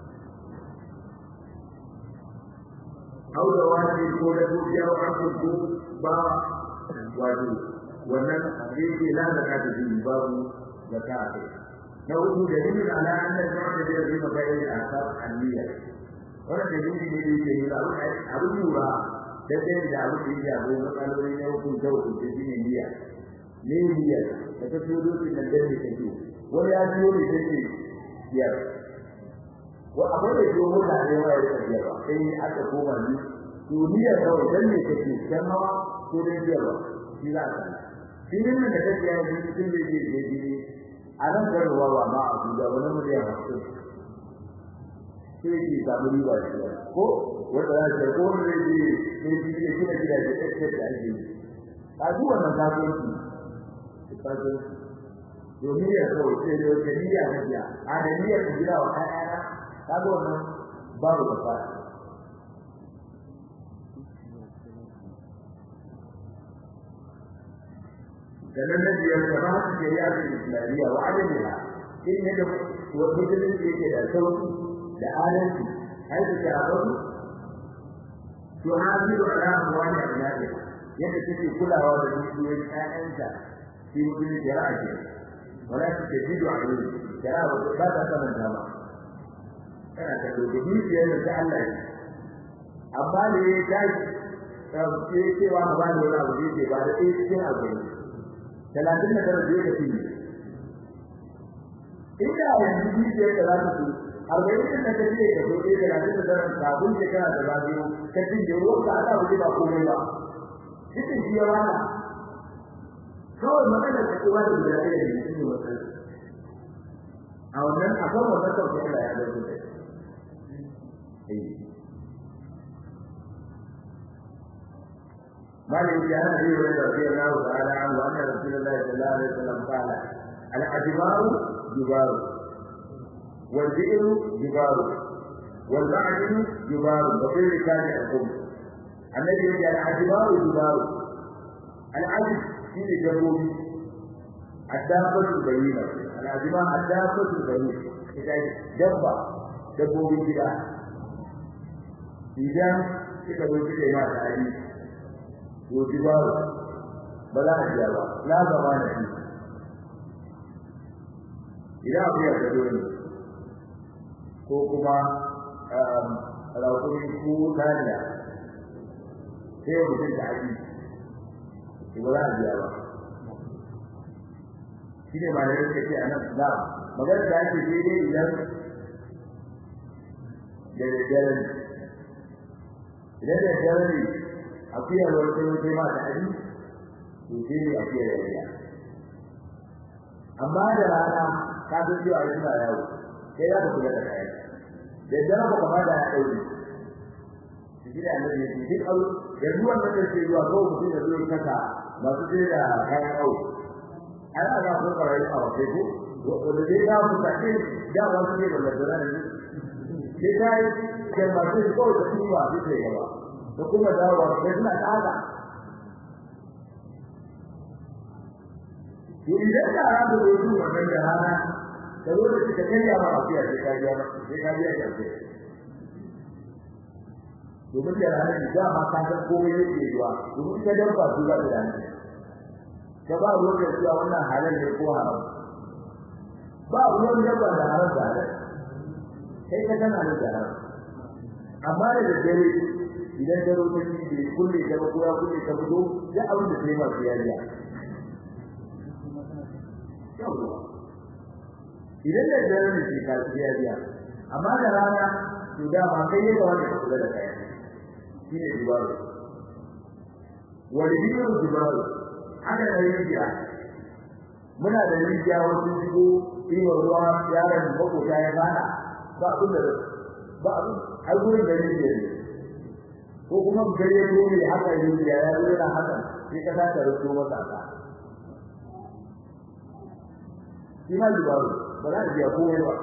Speaker 1: au da wani ko da dukiya wa an ko ba wato wannan yake la zakata fi babu zakata na uku da yin ala annal mu'tadi da zai bayar da asar anniya wannan da yin ne yake yi abu lura da dai da abu da ya go matsaloli ne ko da ko da yin niyya ne niyya da ta so dole da dai take wani ya biyo ne take ya wa abin da yake mota ne wa ya tafiya ba sai aka koma ni duniya kawai dan ne take dan hawa ko dai biyarwa shi za ka shi ne da take ya yi cikin da yake ji a nan da ruwa ma a duba wani mutum ya hasu sai ki samu riba shi ko wanda ya ce ko ne ji ne ji ne kina gida da take da aiki a duk wannan kasuwanci domin ya kawai sai da wata niyya na biya a da niyyar da gida wa ƴaƴana kaga wannan babu da fara sannan na biyar da ba su ke yaƙi islamiyya wa adaliha in yadda musulunci yake da sauki da adalci aiki da abu to hasiru ala amwani abnadi yadda take kulawa da dukiyoyin ƴaƴanta shi musulunci ya ra'ayi wala tjidu alayhi kira ba ta sanin dama kana da dukiyar da Allah ne amma ne ya tashi sai cewa ba ne wala ba zai ba da cikin alƙawari 30 da daraja da shi inda yanzu dukiyar da za ta ci 40 da take da gobe 30 da daraja sabon da kana da babiyo kacin da ruwa da Allah ba komai ba cikin shi ya wala kawai magana da kowa da da yake da shi wannan a wannan akan wannan sauke Allah ya dauke ta مالك كان أبي هريرة رضي الله تعالى عنه أن رسول الله صلى الله عليه وسلم قال الأجمار جبار والبئر جبار والمعدن جبار وفي ركاب الحكم الذي يقول الأجمار جبار العدل في الجنوب الدابة البينة الأجمار الدابة البينة إذا دبوا بالجبال إذا كتبوا الجبال عليه وجبار بلا جبال لا ضمان فيه إذا أبيض تدوني كوكما لو كنت ثانية كيف تنتعي ولا جبال shine malamin da ke anan da magana da ake daidai idan da daren idan da daren afiya wani sai ma da ali to sai afiya da ya amma da rana ka ga cewa ai suna yawo sai ya kula da kai da daren ba kuma da aure shi da Allah ne duk aure da ruwan da ke zuwa ko mutum da zai kaka masu sai da kayan aure ana ga ko kawai a wace ko wanda dai da mu take da wasu ne da daren ne sai kai ke ba su ko da su ba su ce ba da kuma dawowa da suna tsada idan da ran da yake wannan da rana da wanda suka kanya ba afiya sai ka biya ka ce domin da rana da ma ka san komai yake yiwa domin ka dabba su ga da rana ka ba ruwan da cewa wannan halal ne ko haram ba ruwan dabba da haram da halal sai ka tana da haram amma da dare idan da ruwan da kulle da kowa kulle ka fito ya abin da sai ma siyariya idan da dare ne sai ka siyariya amma da rana to da ba kai ne wanda ka kula da kai shine dubaru waliyu dubaru haka da rijiya muna da rijiya wasu shigo iwa ruwa yaran makota ya bana ba abin da ba abin har gurin da rijiya ne ko kuma gare ko ne haka rijiya ya zo da haka sai ka ta rubuto masa ka shi ma dubaru ba za a biya komai ba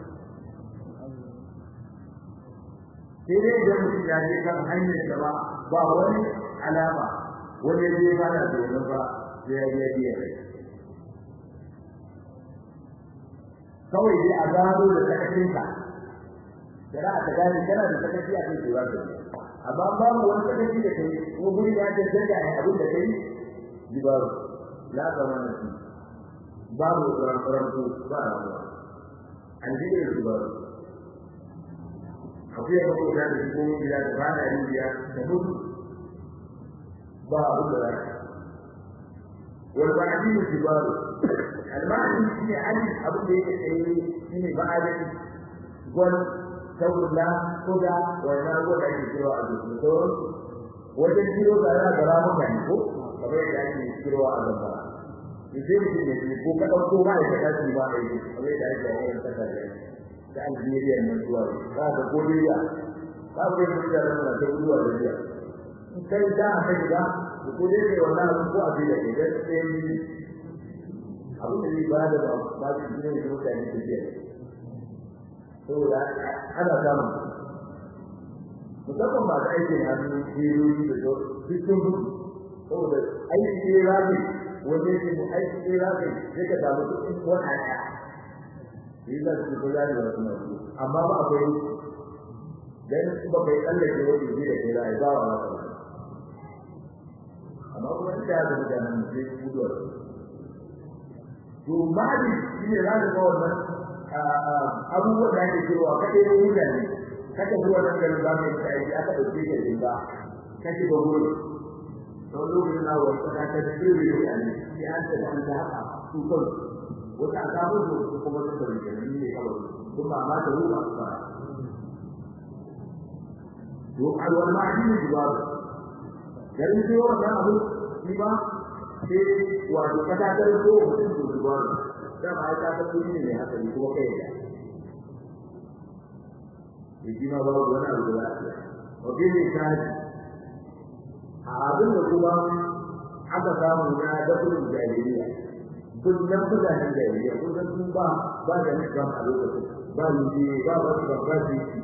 Speaker 1: sai dai idan mutum ya je kan hanyar da ba wani alama wani ya ba da domin ba sai ya biya kawai dai a gado da sakacinka da za a ta gani kana da sakaci a kan cewa da amma babu wani sakaci da kai ko guri ya ce daga abin da kai jibaru la zama na shi babu karantu ba rawa an ji da jibaru akwai ya ko da shi ko gida da ba da riya da mutu ba abu da wal ba'din jibaru al-ma'din shi ali abu da yake tsaye shine ba'adin gol tawla koda wa na goda yake cewa a duk to wajen jiro da ramuka ne ko kamar yadda ake kirwa a gaba idan ne ko ka dauko ba ya kaci ba ai kamar yadda ake yawan takarda da Algeria ne zuwa ba da Bolivia ba ku da da zuwa da kai da aka ga ko dai ne wannan ko a bi da ke sai abu da ni ba da ba shi ne da mutane su ke saboda ana samu musamman ba da aikin hannu jiroyi da cikin saboda aiki ne rabi wanda ke mu aiki ne rabi sai ka samu cikin wani aya idan su ko da wannan amma ba akwai dan ba bai tsallake wani ne da kai rai ba wa amma kuma da da mutanen da ke gudu to mali shi ne za ka wannan abubuwan da ake cewa kake da mutane kake zuwa da garin da mai aiki aka dauke ka din ba kake da gudu to lokacin da wani ka ta tsiri da ne sai an ta da haka su kan wata azabu ko kuma ta da ne kawai kuma ma ta ruwa ba to alwal ma'din jawab garin sai wannan abu shi ba sai wato kada ta ko mutum da jawab da ba ta ta kudi ne haka ne kuma kai da yake ma ba wani abu da lafiya wajen ne kai a abin da kuma aka samu na dabbun jahiliya kullum mutanen jahiliya kullum sun ba da nufin a lokacin ba ni ba ba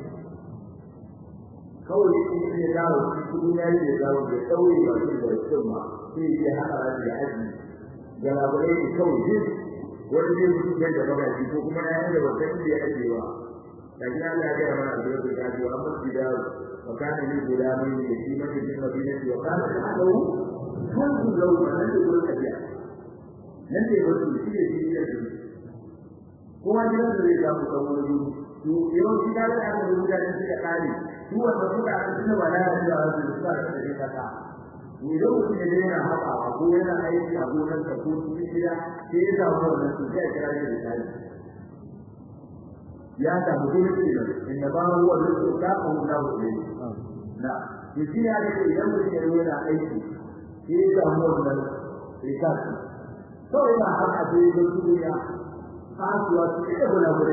Speaker 1: kawai shi ne dawo shi ya yi da dawo da kawai ba shi da kuma sai ya hada da aji da labarai da kawai shi wani ne mutum da da bagaji ko kuma ya yi da wata da ya ajewa da ji Allah ya ga mana da da gaji wa amma shi dawo wa kana ni gulamin da shi mace din Madina wa kana da dawo kan su dawo nan da gurin ajiya nan da wasu shi ne shi da kuma gidan da zai samu kamar to yau shi da aka rubuta da shi da kare su wanda suka asali ba da yawa da su suka da kasa ni da ku ne da haka ko yana aiki a gonar ka ko cikin gida sai ya samu wannan su sai kira da misali ya ta mutum ne inda ba huwa da su ka ko da wuri na shi ne ake idan mutum ya yana aiki sai ya samu wannan rikasi to yana haka da duniya kasuwa ce da gura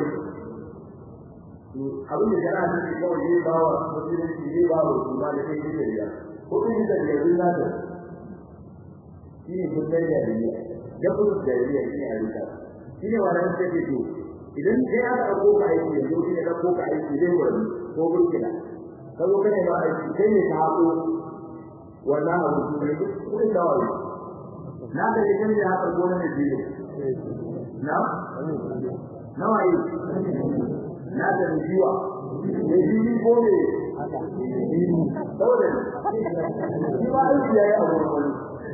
Speaker 1: abin da jara ne kawai ne ba wa musulunci ne ba wa kuma da kai da ya ko in da ya rinda da shi ne gudai da ya da kuma da ya ne a rika shi ne wannan take to idan sai aka dauko ka aiki yanzu shi ne dauko ka aiki dai wani ko burkina kazo kane ma aiki kai ne ka haƙo wannan abu ne kudin dawai na da yake ne haka gona ne biyu na nawa yi na da biwa ne biyu ko ne saboda shi ba aiki yayi abu ne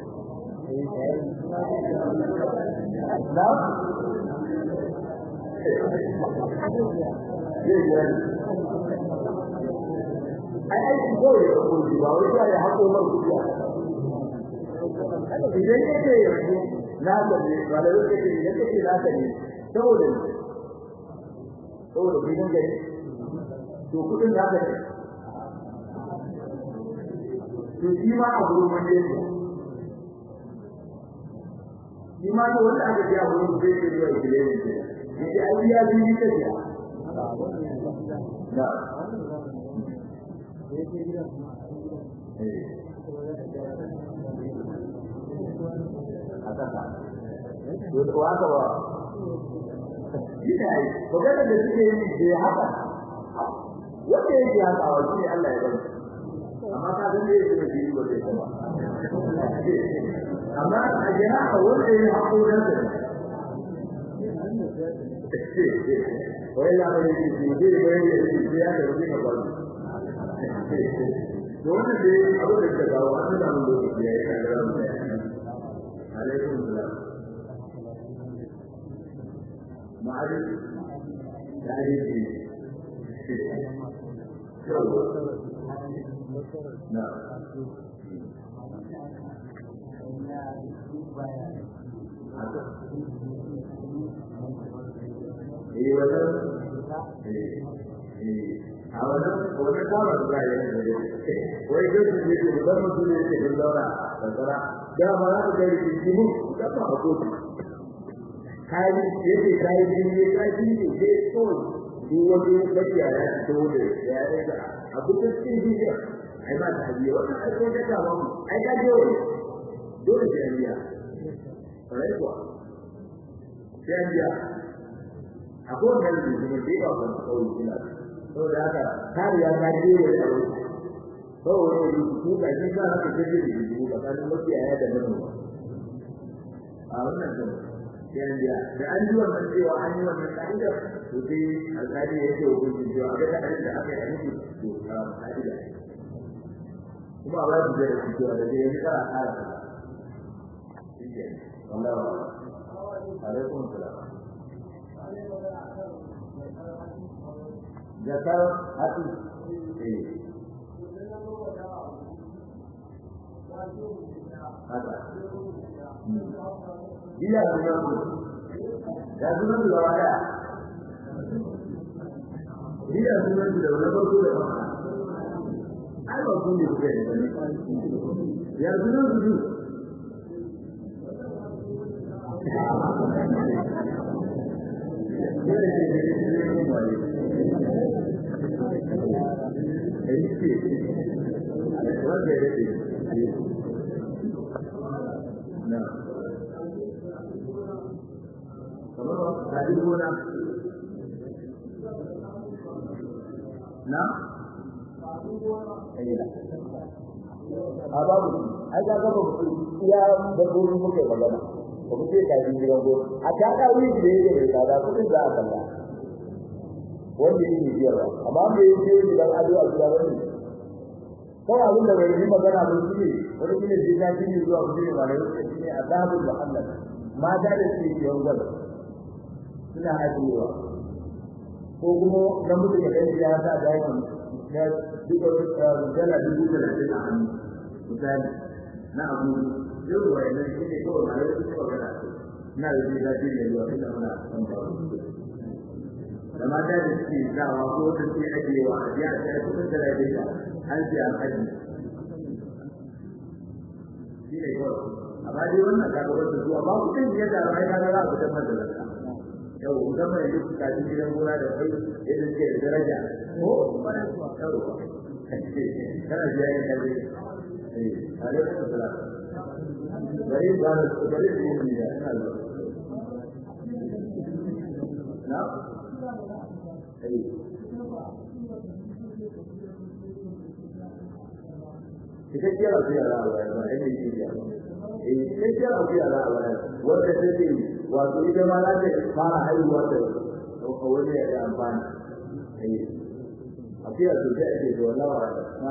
Speaker 1: na ai aiki ko ya ko ba wai ya haƙo mar kuɗi idan yake yanzu na da ne wala yake idan yake na da ne saboda gidan gari to kudin da ka ne to shi ma a gurin wanda yake shi ma ne wanda aka ji a gurin da yake zuwa gile ne yake ai ya bi ni kaje na to haka ba ina yi magana da suke yi da haka wanda yake haka wa shi Allah ya bari amma ka san da yake da shi ba zai ba amma a jira a wanda yake hakurin da wai la bari shi ne wai ne ya da rubi ka bari to wannan dai abu da ka dawo an da mun lokaci ya yi kan alaikum salam معرفة تعريف نعم إيه ولا أولا ولا كارا تراي ويجوز يجي بدر مسؤولية الدولة ترى ده ما تقدر تجيبه ده ما أقول kayan yake kayan jini kaji ne sai to duk wani bakiya ya dole ya yi da abu da cikin jiya ai ba ta biyo wannan ai ko da ba mu ai ka dole sai biya sai ko sai biya akwai wanda ne da ke ba ku kawai kila to da haka kariya ta dole da to wani ku ka ji ka haka kake da ku ka san bakiya ya da manoma a wannan da an ji wannan cewa an yi wannan ka'ida to sai alƙali ya ce hukuncin cewa a ga da aka yi aiki to ka'ida kuma ba su da shi cewa da zai fara ƙara shi ke wallahi alaikum salam zakar hati haka iya sunan da sunan da waya iya sunan da wani farko da ba ai ba kun ne ke ya sunan su Tadi guna, na? Iya. Abang, ada apa ya berburu mungkin bagaimana? Mungkin kayak di Jogja. Ada kali dia ada pun tidak ada. Wanda ini dia lah. Abang dia tidak ada ajaran. Kalau aku dah beri magana begini, orang ini tidak ini juga begini mana? Ini adabul Muhammad. Mada ada si Jogja. Suna haɗewa ko kuma na mutu ya kai ya sa dakin ya duka dala 30,000 a hannu misali na abu yau wa yana shi ne kawai ma yau suka gana na da shi zafi da yawa tunda muna san ba da mata da suke sawa ko da suke ajiyewa a biya ta kusa da lafiya an siya haji shi ne kawai amma dai wannan kaga wata zuwa ba kudin ya da rai kaga za ku tabbata da zaka yau musamman yanzu su kaji gidan gona da kai yadda suke da daraja ko yau kana biya yin kaje alaikum salam bari ba da bari su yi da na cikakkiyar akuya za a bayar ba ai mai kiyaye ba cikakkiyar akuya za a bayar wanda take wato ita ma za ta fara haihuwa da wani ya amfani akuya to da ake da wallahi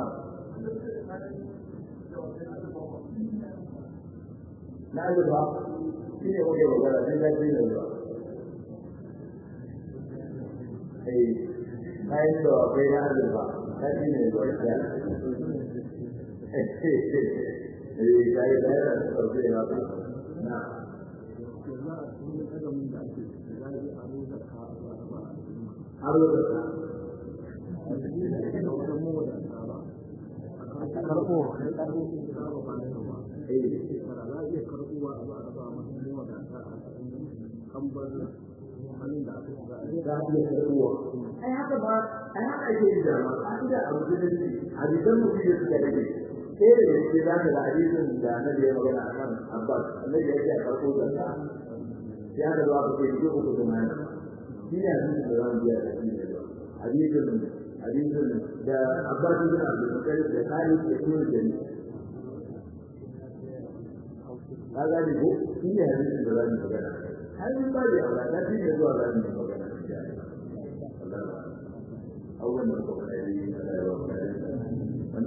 Speaker 1: na ji ba shi ne kuke magana sai ka ji da ba kayan da akwai na ji ba ka ji ne ba ya kayi da ya sauke na ba na aro da ka ai haka ba ai haka ake yi da ma a da abu da shi hadisan mutum da suka rage sai da yake za ka da hadisin da na da ya magana akan Abbas annabi ya ce a farko da ka sai aka zo aka ce ko ku da mai shi ne hadisin da zan biya da shi ne hadisin da Abbas bin Abdul Muttalib da Khalid da Ibn Jami kaga ne ko shi ne hadisin da zan magana har in ba da aure da shi ne zuwa zan magana أول ما تقول لي أنا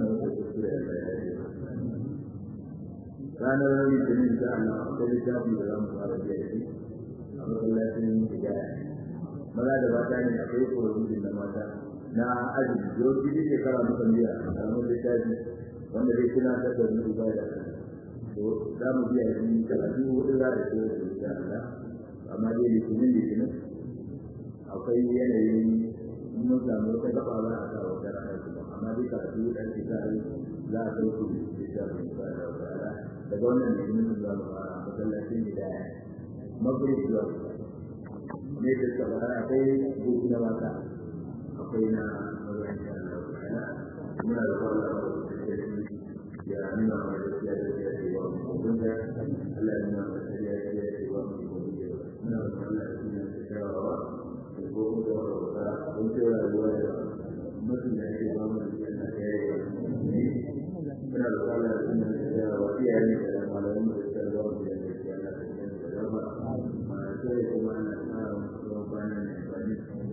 Speaker 1: كان الذي تميز أن أقول جابي ولم أرى جيدي أقول الله سنين تجاه ماذا دبعتني أقول قولون جدا ماذا نا أجل جو كذي كذا مكملة أقول لكذي وأنا بيتنا تقول لي بعدا دام بيا ini kalau itu adalah itu adalah amal yang ditunjukkan apa yang mun samu wata gaba za a kawo da ranar kuma amma dai ka su dan tsari za a kai su da ta'ala daga wannan ne mun za mu fara masallacin hidaya maghrib zuwa ne da sabara akwai gudu na mata akwai na mazan ya Allah muna da Allah ya nuna mana da ya ce wa mun da Allah ya nuna mana da ya ce wa mun muna da Allah ya tsara ko da kun ce rayuwa da mutum da ke ba mu da yana da yawa ne kana da kala da wa iyaye da malaman da ke da wani da ke yana da yawa ma sai kuma ana tsara musu bana ne bani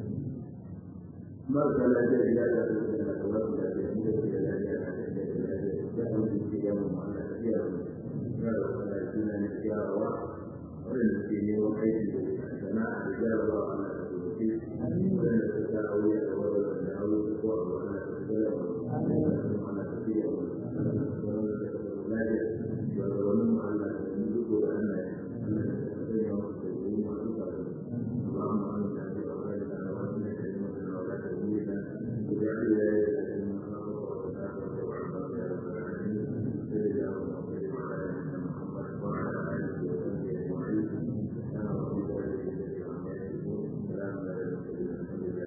Speaker 1: mar kala da ila da da wasu da ke da da wani ke da mu Allah da ya yi da kala da ne ya wa wanda ke yi wa kai da sana'a da jarabawa Allah da